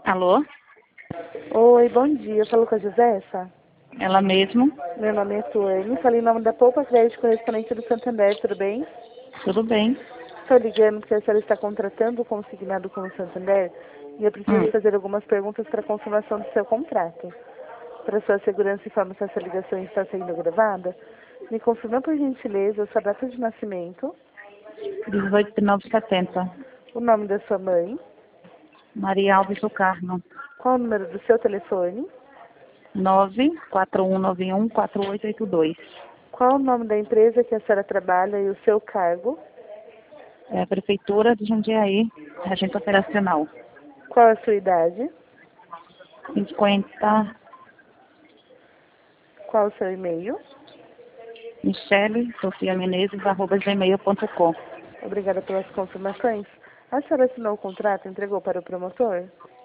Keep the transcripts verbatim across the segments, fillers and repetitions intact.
Alô? Oi, bom dia. Falo com a Josefa? Ela mesmo? Meu nome é Suene. Falei em nome da Poupa Crédito Correspondente do Santander, tudo bem? Tudo bem. Estou ligando porque a senhora está contratando o consignado com o Santander e eu preciso Hum. fazer algumas perguntas para confirmação do seu contrato. Para sua segurança, informo se essa ligação está sendo gravada. Me confirma, por gentileza, a sua data de nascimento, dezoito de nove de setenta. o nome da sua mãe, Maria Alves do Carmo. qual o número do seu telefone, nove quatro um nove um quatro oito oito dois. qual o nome da empresa que a senhora trabalha e o seu cargo, É a Prefeitura de Jundiaí, agente operacional. qual a sua idade, cinquenta. qual o seu e-mail. Michele Sofia Menezes, arroba gmail ponto com. Obrigada pelas confirmações. A senhora assinou o contrato e entregou para o promotor?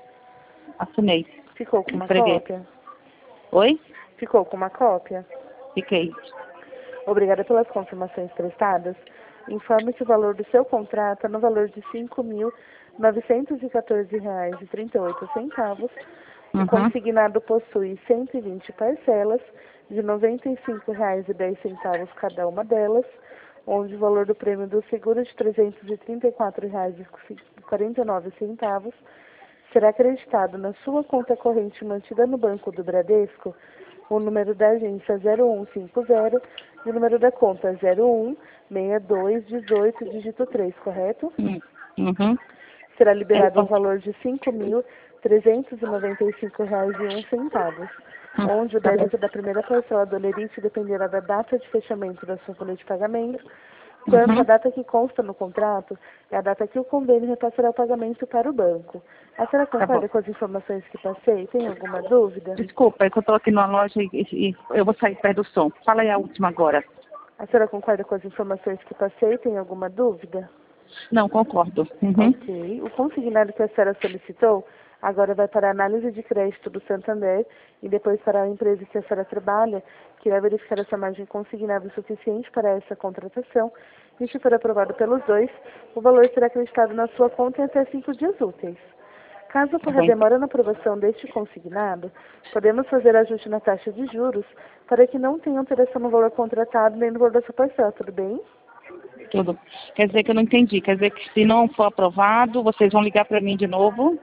Assinei. Ficou com uma Entreguei. cópia? Oi? Ficou com uma cópia? Fiquei. Obrigada pelas confirmações prestadas. Informe que o valor do seu contrato é no valor de cinco mil novecentos e quatorze reais e trinta e oito centavos. O Uhum. consignado possui cento e vinte parcelas de noventa e cinco reais e dez centavos cada uma delas, onde o valor do prêmio do seguro é de trezentos e trinta e quatro reais e quarenta e nove centavos será acreditado na sua conta corrente mantida no Banco do Bradesco o número da agência zero um cinco zero e o número da conta zero um seis dois um oito, dígito três, correto? Hum. Uhum. Será Eu liberado um posso... valor de cinco mil trezentos e noventa e cinco reais e um centavos, Hum. onde o Tá bom. débito da primeira parcela do Olerite dependerá da data de fechamento da sua folha de pagamento, quanto a Uhum. data que consta no contrato é a data que o convênio repassará o pagamento para o banco. A senhora Tá bom. concorda com as informações que passei? Tem alguma dúvida? Desculpa, é que eu tô aqui na loja e, e- e eu vou sair perto do som. Fala aí a última agora. A senhora concorda com as informações que passei? Tem alguma dúvida? Não, concordo. Uhum. Ok. O consignado que a senhora solicitou agora vai para a análise de crédito do Santander e depois para a empresa que a senhora trabalha, que vai verificar essa margem consignável suficiente para essa contratação. E se for aprovado pelos dois, o valor será acreditado na sua conta em até cinco dias úteis. Caso Tá ocorra bom. demora na aprovação deste consignado, podemos fazer ajuste na taxa de juros para que não tenha alteração no valor contratado nem no valor da sua parcela, tudo bem? Tudo. Quer dizer que eu não entendi. Quer dizer que se não for aprovado, vocês vão ligar para mim de novo?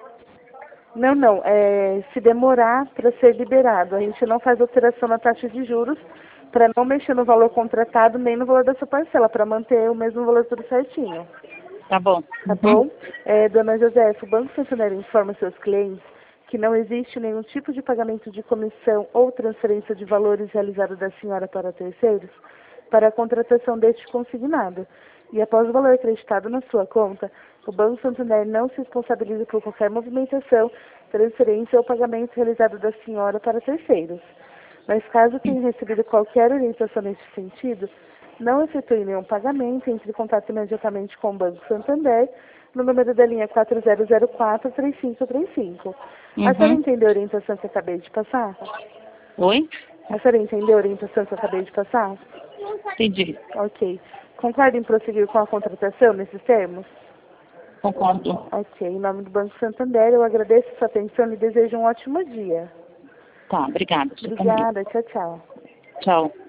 Não, não. É, se demorar para ser liberado, a gente não faz alteração na taxa de juros para não mexer no valor contratado nem no valor da sua parcela, para manter o mesmo valor tudo certinho. Tá bom. Tá Uhum. bom? É, dona Josefa, o Banco Santander informa seus clientes que não existe nenhum tipo de pagamento de comissão ou transferência de valores realizado da senhora para terceiros para a contratação deste consignado. E após o valor acreditado na sua conta, o Banco Santander não se responsabiliza por qualquer movimentação, transferência ou pagamento realizado da senhora para terceiros. Mas caso tenha recebido qualquer orientação nesse sentido, não efetue nenhum pagamento, entre em contato imediatamente com o Banco Santander, no número da linha quatro zero zero quatro, três cinco três cinco. A senhora Uhum. entendeu a orientação que eu acabei de passar? Oi? A senhora entendeu a orientação que eu acabei de passar? Entendi. Ok. Concorda em prosseguir com a contratação nesses termos? Concordo. Ok. Em nome do Banco Santander, eu agradeço a sua atenção e desejo um ótimo dia. Tá, obrigada. Você também. Obrigada. Tchau, tchau. Tchau.